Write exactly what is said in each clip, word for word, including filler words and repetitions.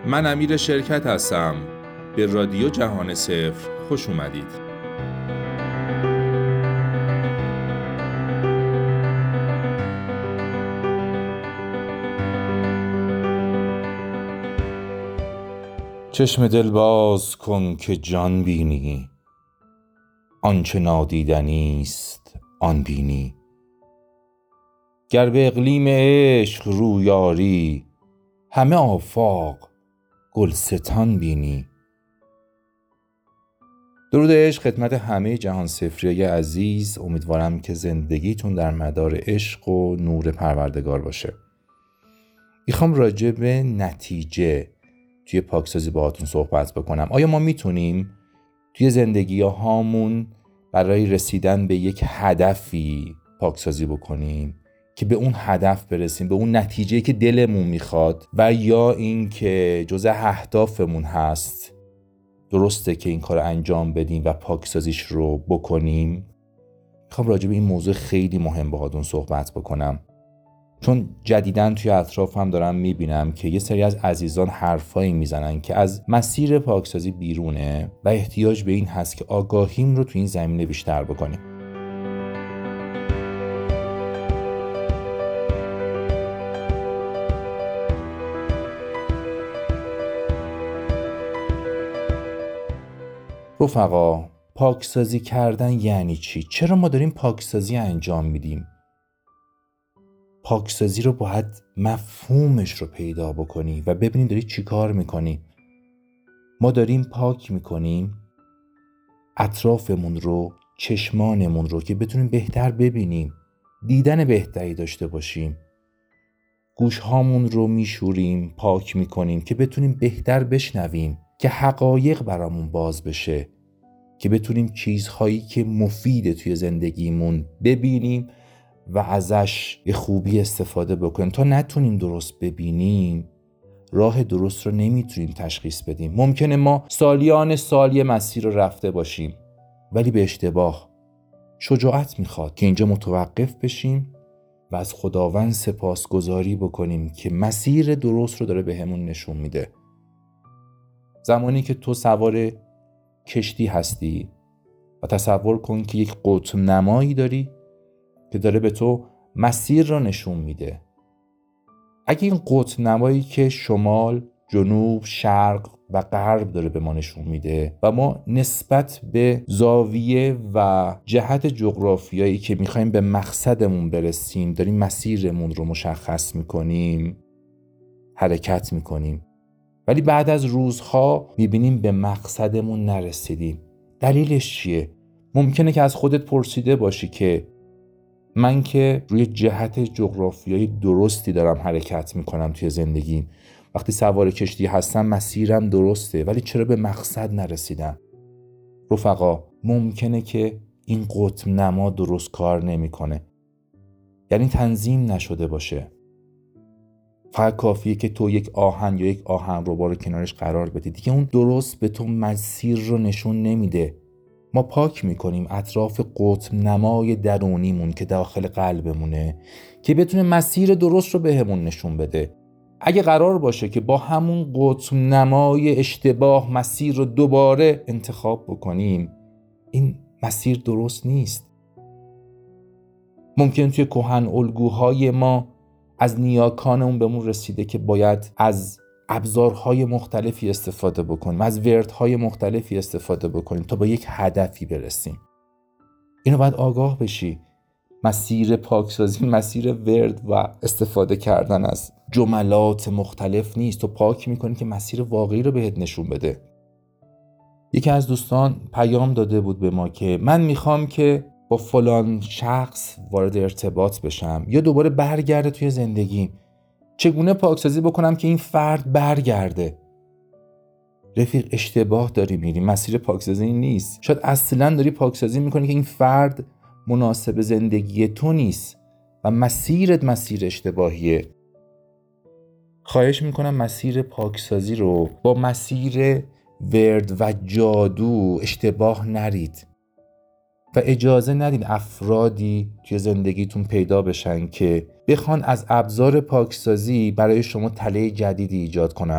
من امیر شرکت هستم. به رادیو جهان صفر خوش اومدید. چشم دل باز کن که جان بینی، آنچه نادیدنی است آن بینی. گر به اقلیم عشق رویاری، همه آفاق گلستان بینی. درود عشق خدمت همه جهان صفریای عزیز. امیدوارم که زندگیتون در مدار عشق و نور پروردگار باشه. میخوام راجع به نتیجه توی پاکسازی باهاتون صحبت بکنم. آیا ما میتونیم توی زندگی هامون برای رسیدن به یک هدفی پاکسازی بکنیم که به اون هدف برسیم، به اون نتیجه که دلمون میخواد، و یا این که جزء اهدافمون هست، درسته که این کار انجام بدیم و پاکسازیش رو بکنیم؟ میخوام راجع به این موضوع خیلی مهم باهاتون صحبت بکنم، چون جدیداً توی اطرافم دارم میبینم که یه سری از عزیزان حرفایی میزنن که از مسیر پاکسازی بیرونه و احتیاج به این هست که آگاهیم رو توی این زمینه بیشتر بکنیم. رفقا، پاکسازی کردن یعنی چی؟ چرا ما داریم پاکسازی انجام میدیم؟ پاکسازی رو باید مفهومش رو پیدا بکنی و ببینیم داری چی کار میکنی. ما داریم پاک میکنیم اطرافمون رو، چشمانمون رو، که بتونیم بهتر ببینیم، دیدن بهتری داشته باشیم. گوشهامون رو میشوریم، پاک میکنیم که بتونیم بهتر بشنویم، که حقایق برامون باز بشه، که بتونیم چیزهایی که مفیده توی زندگیمون ببینیم و ازش به خوبی استفاده بکنیم. تا نتونیم درست ببینیم، راه درست رو نمیتونیم تشخیص بدیم. ممکنه ما سالیان سالی مسیر رو رفته باشیم، ولی به اشتباه. شجاعت میخواد که اینجا متوقف بشیم و از خداوند سپاسگزاری بکنیم که مسیر درست رو داره بهمون نشون میده. زمانی که تو سوار کشتی هستی و تصور کن که یک قطب نمایی داری که داره به تو مسیر را نشون میده. اگه این قطب نمایی که شمال، جنوب، شرق و غرب داره به ما نشون میده و ما نسبت به زاویه و جهت جغرافیایی که میخوایم به مقصدمون برسیم داریم مسیرمون رو مشخص میکنیم، حرکت میکنیم، ولی بعد از روزها میبینیم به مقصدمون نرسیدیم. دلیلش چیه؟ ممکنه که از خودت پرسیده باشی که من که روی جهت جغرافیایی درستی دارم حرکت میکنم توی زندگیم، وقتی سوار کشتی هستم مسیرم درسته، ولی چرا به مقصد نرسیدم؟ رفقا، ممکنه که این قطب نما درست کار نمیکنه، یعنی تنظیم نشده باشه. فقط کافیه که تو یک آهن یا یک آهنربا رو کنارش قرار بدی، دیگه اون درست به تو مسیر رو نشون نمیده. ما پاک میکنیم اطراف قطب نمای درونیمون که داخل قلبمونه که بتونه مسیر درست رو بهمون نشون بده. اگه قرار باشه که با همون قطب نمای اشتباه مسیر رو دوباره انتخاب بکنیم، این مسیر درست نیست. ممکن توی کهن الگوهای ما از نیاکانمون بهمون رسیده که باید از ابزارهای مختلفی استفاده بکنیم، از وردهای مختلفی استفاده بکنیم تا به یک هدفی برسیم. اینو باید آگاه بشی. مسیر پاکسازی مسیر ورد و استفاده کردن از جملات مختلف نیست. تو پاک میکنی که مسیر واقعی رو بهت نشون بده. یکی از دوستان پیام داده بود به ما که من میخوام که با فلان شخص وارد ارتباط بشم یا دوباره برگرده توی زندگیم. چگونه پاکسازی بکنم که این فرد برگرده؟ رفیق، اشتباه داری میری. مسیر پاکسازی این نیست. شاید اصلا داری پاکسازی میکنی که این فرد مناسب زندگی تو نیست و مسیرت مسیر اشتباهیه. خواهش میکنم مسیر پاکسازی رو با مسیر ورد و جادو اشتباه نرید و اجازه ندید افرادی توی زندگیتون پیدا بشن که بخوان از ابزار پاکسازی برای شما تله جدیدی ایجاد کنن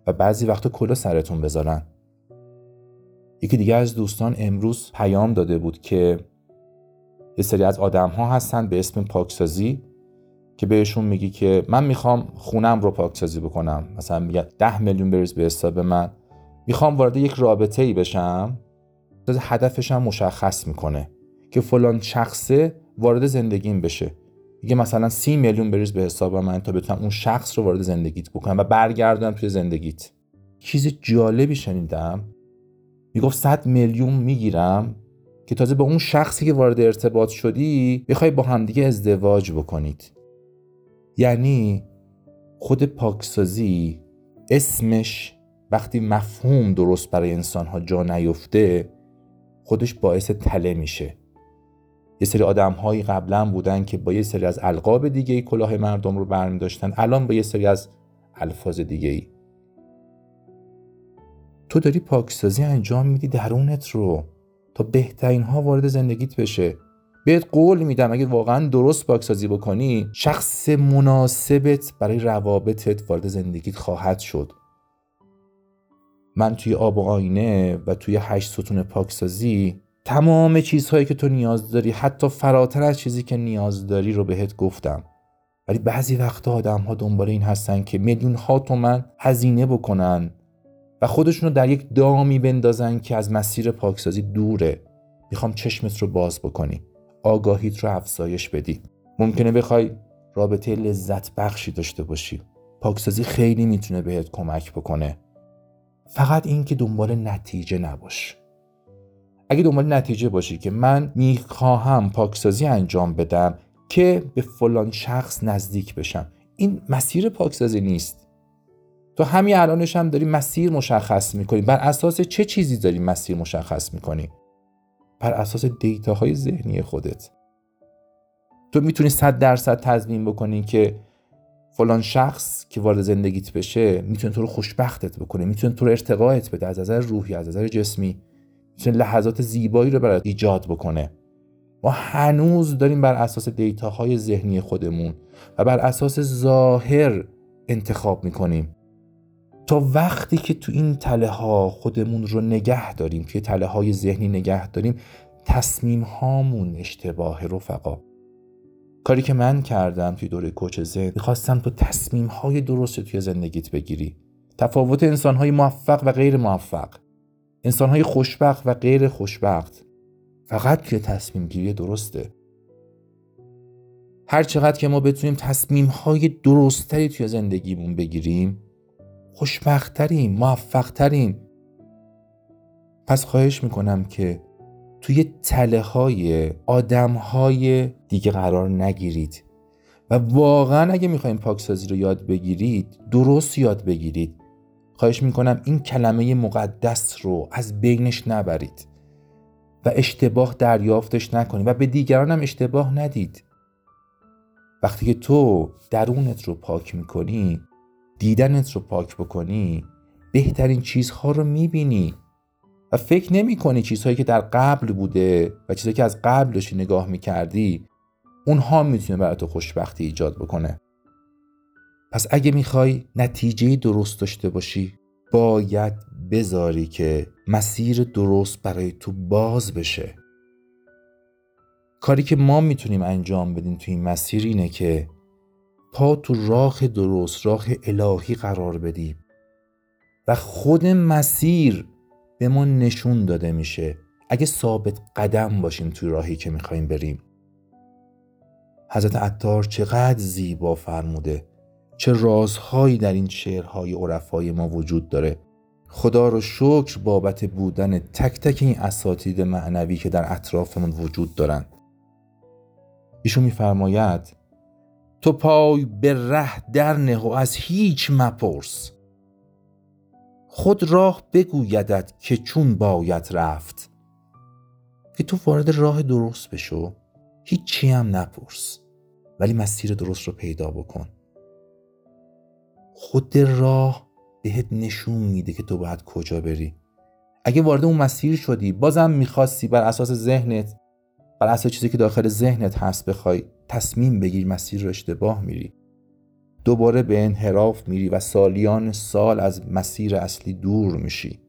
و بعضی وقتا کلا سرتون بذارن. یکی دیگه از دوستان امروز پیام داده بود که یه سری از آدم ها هستن به اسم پاکسازی که بهشون میگی که من میخوام خونم رو پاکسازی بکنم، مثلا میگه ده میلیون بریز به حساب من، میخوام وارد یک رابطه ای بشم. هدفش هم مشخص میکنه که فلان شخصه وارد زندگیم بشه. میگه مثلا سی میلیون بریز به حساب من تا بتونم اون شخص رو وارد زندگیت بکنم و برگردم توی زندگیت. چیز جالبی شنیدم، میگفت صد میلیون میگیرم که تازه با اون شخصی که وارد ارتباط شدی بخوای با همدیگه ازدواج بکنید. یعنی خود پاکسازی اسمش وقتی مفهوم درست برای انسان‌ها جا نیفته خودش باعث تله میشه. یه سری آدم‌هایی قبلا بودن که با یه سری از القاب دیگه‌ای کلاه مردم رو برمی داشتن، الان با یه سری از الفاظ دیگه‌ای. تو داری پاکسازی انجام میدی درونت رو تا بهترین ها وارد زندگیت بشه. بهت قول میدم اگه واقعا درست پاکسازی بکنی شخص مناسبت برای روابطت وارد زندگیت خواهد شد. من توی آب و آینه و توی هشت ستون پاکسازی تمام چیزهایی که تو نیاز داری، حتی فراتر از چیزی که نیاز داری رو بهت گفتم. ولی بعضی وقتا آدم ها دنبال این هستن که میلیون ها تومن هزینه بکنن و خودشون رو در یک دامی بندازن که از مسیر پاکسازی دوره. میخوام چشمت رو باز بکنی، آگاهیت رو افزایش بدی. ممکنه بخوای رابطه لذت بخشی داشته باشی، پاکسازی خیلی میتونه بهت کمک بکنه. فقط این که دنبال نتیجه نباش. اگه دنبال نتیجه باشی که من میخواهم پاکسازی انجام بدم که به فلان شخص نزدیک بشم، این مسیر پاکسازی نیست. تو همین الانش هم داری مسیر مشخص میکنی. بر اساس چه چیزی داری مسیر مشخص میکنی؟ بر اساس دیتاهای ذهنی خودت. تو میتونی صد درصد تضمین بکنی که فلان شخص که وارد زندگیت بشه میتونه تو رو خوشبختت بکنه، میتونه تو رو ارتقایت بده، از نظر روحی، از نظر جسمی، میتونه لحظات زیبایی رو برات ایجاد بکنه. ما هنوز داریم بر اساس دیتاهای ذهنی خودمون و بر اساس ظاهر انتخاب میکنیم. تا وقتی که تو این تله ها خودمون رو نگه داریم، توی تله های ذهنی نگه داریم، تصمیم هامون اشتباه رفقا. کاری که من کردم توی دوره کوچ ذهن، میخواستم تو تصمیم های درست توی زندگیت بگیری. تفاوت انسان های موفق و غیر موفق، انسان های خوشبخت و غیر خوشبخت فقط توی تصمیم گیری درسته. هر چقدر که ما بتونیم تصمیم های درستری توی زندگیمون بگیریم خوشبخت‌ترین، موفق‌ترین. پس خواهش میکنم که توی تله‌های آدم‌های دیگه قرار نگیرید و واقعا اگه میخواین پاکسازی رو یاد بگیرید درست یاد بگیرید. خواهش میکنم این کلمه مقدس رو از بینش نبرید و اشتباه دریافتش نکنید و به دیگران هم اشتباه ندید. وقتی که تو درونت رو پاک میکنی، دیدنت رو پاک بکنی، بهترین چیزها رو میبینی و فکر نمی کنی چیزهایی که در قبل بوده و چیزهایی که از قبل داشتی نگاه میکردی اونها میتونه برای تو خوشبختی ایجاد بکنه. پس اگه میخوای نتیجه درست داشته باشی باید بذاری که مسیر درست برای تو باز بشه. کاری که ما میتونیم انجام بدیم توی این مسیر اینه که پا تو راه درست، راه الهی قرار بدیم و خود مسیر به ما نشون داده میشه اگه ثابت قدم باشیم توی راهی که میخوایم بریم. حضرت عطار چقدر زیبا فرموده، چه رازهایی در این شعرهای عرفای ما وجود داره. خدا رو شکر بابت بودن تک تک این اساتید معنوی که در اطرافمون وجود دارن. ایشون میفرماید تو پای به ره در نه و از هیچ مپرس، خود راه بگویدت که چون باید رفت. که تو وارد راه درست بشو، هیچی هم نپرس ولی مسیر درست رو پیدا بکن. خود راه بهت نشون میده که تو باید کجا بری. اگه وارد اون مسیر شدی بازم میخواستی بر اساس ذهنت، بر اساس چیزی که داخل ذهنت هست بخوای تصمیم بگیری، مسیر رو اشتباه میری. دوباره به انحراف میری و سالیان سال از مسیر اصلی دور میشی.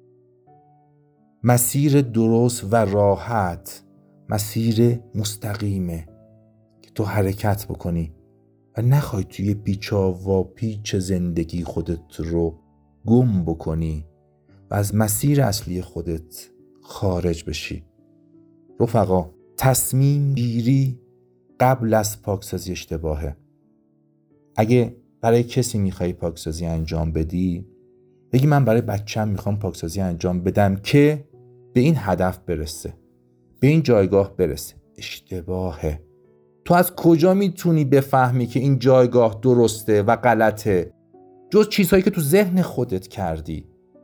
مسیر درست و راحت مسیر مستقیمه که تو حرکت بکنی و نخوای توی پیچا و پیچ زندگی خودت رو گم بکنی و از مسیر اصلی خودت خارج بشی. رفقا، تصمیم گیری قبل از پاکسازی اشتباهه. اگه برای کسی میخوای پاکسازی انجام بدی، بگی من برای بچه‌م میخوام پاکسازی انجام بدم که به این هدف برسه، به این جایگاه برسه. اشتباهه. تو از کجا میتونی بفهمی که این جایگاه درسته و غلطه جز چیزهایی که تو ذهن خودت کردی؟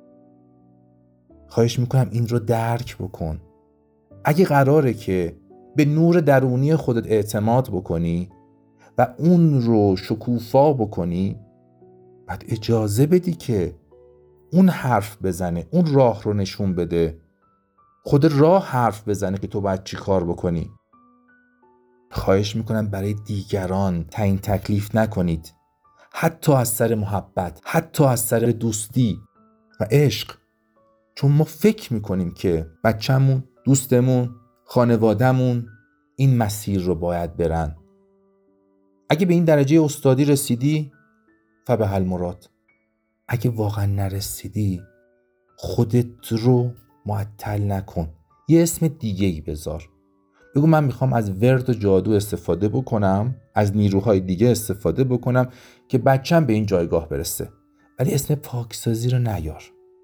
خواهش میکنم این رو درک بکن. اگه قراره که به نور درونی خودت اعتماد بکنی و اون رو شکوفا بکنی، بعد اجازه بدی که اون حرف بزنه، اون راه رو نشون بده. خود راه حرف بزنه که تو باید چی کار بکنی. خواهش میکنم برای دیگران تعیین تکلیف نکنید، حتی از سر محبت، حتی از سر دوستی و عشق. چون ما فکر میکنیم که بچه‌مون، دوستمون، خانوادهمون این مسیر رو باید برن. اگه به این درجه استادی رسیدی فبه المراد. اگه واقعا نرسیدی خودت رو معطل نکن، یه اسم دیگه ای بذار. بگو من میخوام از ورد و جادو استفاده بکنم، از نیروهای دیگه استفاده بکنم که بچم به این جایگاه برسه. ولی اسم پاکسازی رو نیار.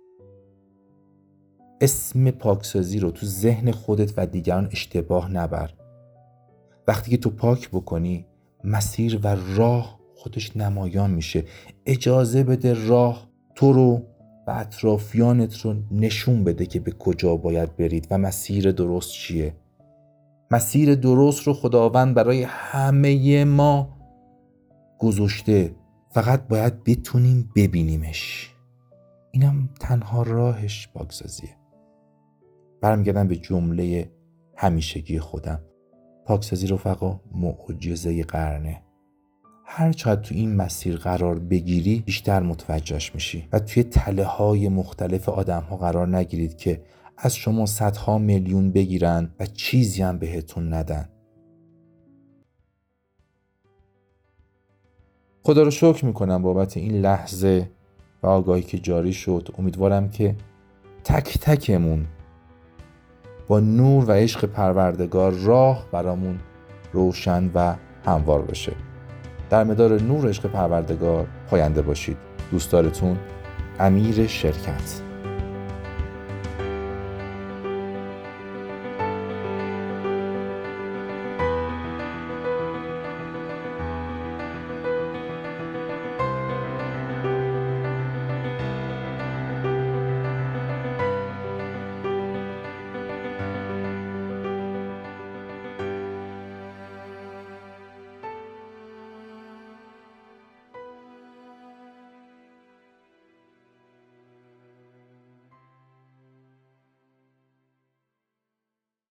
اسم پاکسازی رو تو ذهن خودت و دیگران اشتباه نبر. وقتی که تو پاک بکنی مسیر و راه خودش نمایان میشه. اجازه بده راه تو رو و اطرافیانت رو نشون بده که به کجا باید برید و مسیر درست چیه. مسیر درست رو خداوند برای همه ما گذاشته، فقط باید بتونیم ببینیمش. اینم تنها راهش پاکسازیه. برمیگردم به جمله همیشگی خودم. پاکسازی رفقا معجزه قرنه. هر چقدر تو این مسیر قرار بگیری بیشتر متوجهش میشی و توی تله های مختلف آدم ها قرار نگیرید که از شما صدها میلیون بگیرن و چیزی هم بهتون ندن. خدا رو شکر میکنم بابت این لحظه و آگاهی که جاری شد. امیدوارم که تک تکمون با نور و عشق پروردگار راه برامون روشن و هموار بشه. در مدار نور عشق پروردگار پاینده باشید. دوستدارتون امیر شرکت.